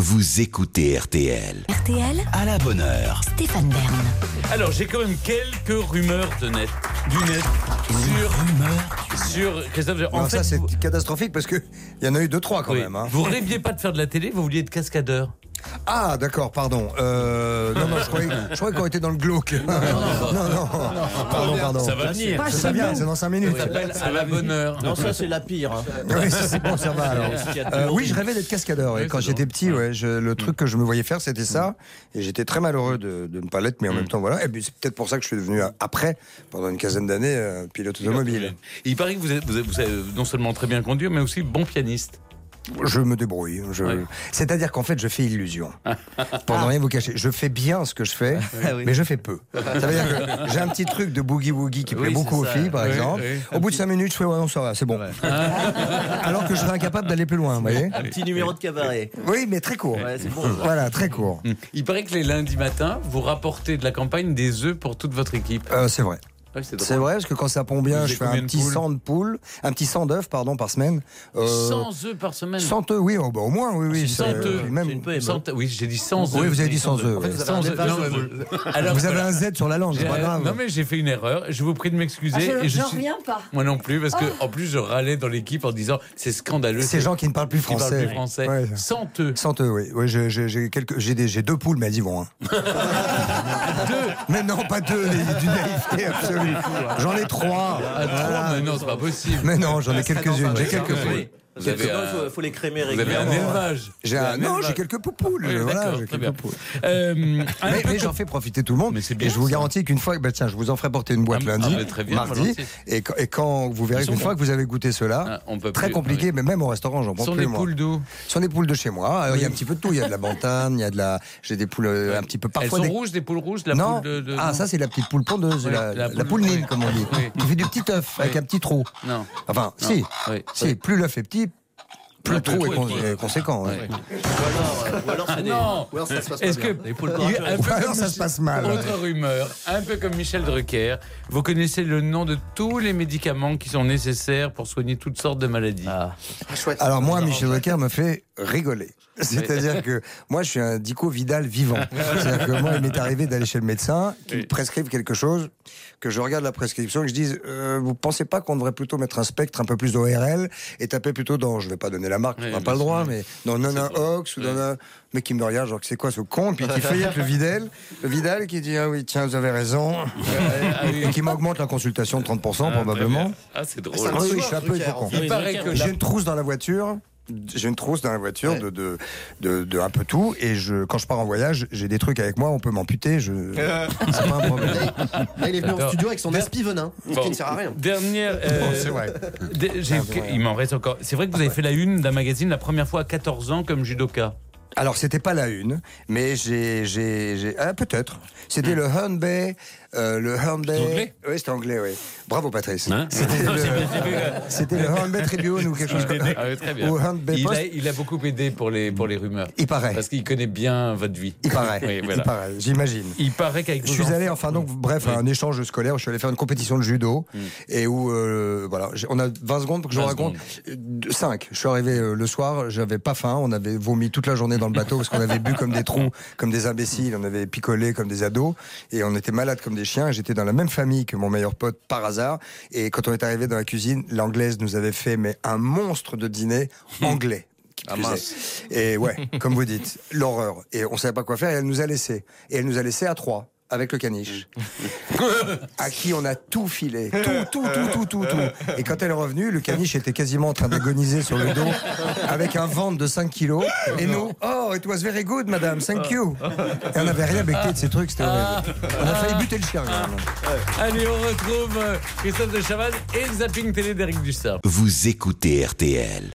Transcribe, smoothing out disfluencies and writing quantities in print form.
Vous écoutez RTL. RTL, À la bonne heure. Stéphane Bern. Alors, j'ai quand même quelques rumeurs du net sur Christophe. Non, ça c'est catastrophique parce qu'il y en a eu 2-3 quand même. Hein. Vous rêviez pas de faire de la télé, vous vouliez être cascadeur. Ah d'accord, pardon. Non, je croyais qu'on était dans le glauque. Non. Pardon. Ça va venir. Ça vient, c'est dans 5 minutes. Ça s'appelle À la bonne heure. Non, ça c'est la pire. Oui, c'est bon, ça va alors. Oui, je rêvais d'être cascadeur. Et quand j'étais petit, le truc que je me voyais faire, c'était ça. Et j'étais très malheureux de ne pas l'être, mais en même temps, voilà. Et puis c'est peut-être pour ça que je suis devenu, après, pendant une quinzaine d'années, pilote automobile. Il paraît que vous savez non seulement très bien conduire, mais aussi bon pianiste. Je me débrouille. C'est-à-dire qu'en fait, je fais illusion. Pour ne rien vous cacher. Je fais bien ce que je fais, mais je fais peu. Ça veut dire que j'ai un petit truc de boogie-woogie qui plaît beaucoup aux filles, par exemple. Au bout de 5 minutes, je fais non, ça va, c'est bon. Alors que je serais incapable d'aller plus loin, vous voyez. Un petit numéro de cabaret. Oui, mais très court. Ouais, c'est bon. Voilà, très court. Il paraît que les lundis matins, vous rapportez de la campagne des œufs pour toute votre équipe. C'est vrai. C'est vrai, parce que quand ça pond bien, je fais un petit 100 d'œufs par semaine. 100 œufs par semaine. 100 œufs, oui, au moins, oui. 100 œufs. Oui, j'ai dit 100 œufs. Oui, vous avez dit 100 œufs. En fait, vous avez Alors, vous avez un Z sur la langue, c'est pas grave. Non, mais j'ai fait une erreur. Je vous prie de m'excuser. J'en reviens pas. Moi non plus, parce que en plus, je râlais dans l'équipe en disant c'est scandaleux. Ces gens qui ne parlent plus français. 100 œufs. 100 œufs, oui. J'ai 2 poules, mais elles y vont. Hein. 2. Mais non, pas 2, d'une naïveté absolue. J'en ai 3. Mais non, c'est pas possible. Mais non, j'en ai quelques-unes. J'ai quelques poules. Il faut les crémer Vous avez un élevage. J'ai quelques poupoules. Oui, voilà, d'accord, j'ai très quelques bien. poules. Mais j'en fais profiter tout le monde. Mais c'est bien, et je vous ça. garantis qu'une fois, tiens, je vous en ferai porter une boîte lundi, très bien, mardi. volontiers. Et quand vous verrez qu'une fois que vous avez goûté cela, on peut très plus, compliqué, mais même au restaurant, j'en prends Ce sont plus. des poules d'où? Ce sont des poules de chez moi. Alors, il y a un petit peu de tout. Il y a de la banane, j'ai des poules un petit peu parfois. Elles sont rouges, des poules rouges, non. Ça c'est la petite poule pondeuse, la poule nine, comme on dit, qui fait du petit œuf avec un petit trou. Non. Enfin, si, plus l'œuf est petit, plus le trou est conséquent. Ou alors c'est des... Non. Ou alors ça se passe Est-ce pas que bien. Alors ça se passe mal. Autre rumeur, un peu comme Michel Drucker, vous connaissez le nom de tous les médicaments qui sont nécessaires pour soigner toutes sortes de maladies. Chouette. Alors moi, Michel Drucker me fait rigoler. C'est-à-dire que moi, je suis un Dico Vidal vivant. C'est-à-dire que moi, il m'est arrivé d'aller chez le médecin, qui me prescrive quelque chose, que je regarde la prescription et que je dise, vous pensez pas qu'on devrait plutôt mettre un spectre un peu plus d'ORL et taper plutôt dans, je vais pas donner la marque, on n'a pas le droit, mais dans Nana-Ox ou dans un mec qui me regarde, genre c'est quoi ce con, et puis qui feuillette le Vidal qui dit, ah oui, tiens, vous avez raison, et qui m'augmente la consultation de 30% probablement. Ah, c'est drôle. Ah oui, je suis un peu con. Il paraît que J'ai une trousse dans la voiture. De un peu tout, et quand je pars en voyage, j'ai des trucs avec moi, on peut m'amputer, c'est pas un problème. Là, il est venu en studio avec son aspi venin, qui ne sert à rien. Dernière. C'est vrai. Il m'en reste encore. C'est vrai que vous avez fait la une d'un magazine la première fois à 14 ans comme judoka. Alors, c'était pas la une, mais peut-être. C'était le Hornby. Anglais ? Oui, c'était anglais, oui. Bravo, Patrice. Hein C'était le Hornby Tribune ou quelque chose comme ça. Ah oui, très bien. Ou Hornby Post. Il a beaucoup aidé pour les rumeurs. Il paraît. Parce qu'il connaît bien votre vie. Il paraît. Oui, voilà. Il paraît, j'imagine. Il paraît qu'avec Je suis allé, à un échange scolaire. Je suis allé faire une compétition de judo. Et où, on a 20 secondes pour que je vous raconte. 5. Je suis arrivé le soir, j'avais pas faim. On avait vomi toute la journée dans le bateau parce qu'on avait bu comme des trous, comme des imbéciles. On avait picolé comme des ados. Et on était malades comme des chiens. J'étais dans la même famille que mon meilleur pote par hasard. Et quand on est arrivé dans la cuisine, l'anglaise nous avait fait un monstre de dîner anglais. Et comme vous dites, l'horreur. Et on savait pas quoi faire et elle nous a laissés. Et elle nous a laissés à 3. Avec le caniche, à qui on a tout filé, tout. Et quand elle est revenue, le caniche était quasiment en train d'agoniser sur le dos, avec un ventre de 5 kilos. Et nous, oh, it was very good, madame, thank you. Et on n'avait rien becté de ces trucs, c'était horrible. On a failli buter le chien. Allez, on retrouve Christophe de Chavannes et le zapping télé d'Éric Dussart. Vous écoutez RTL.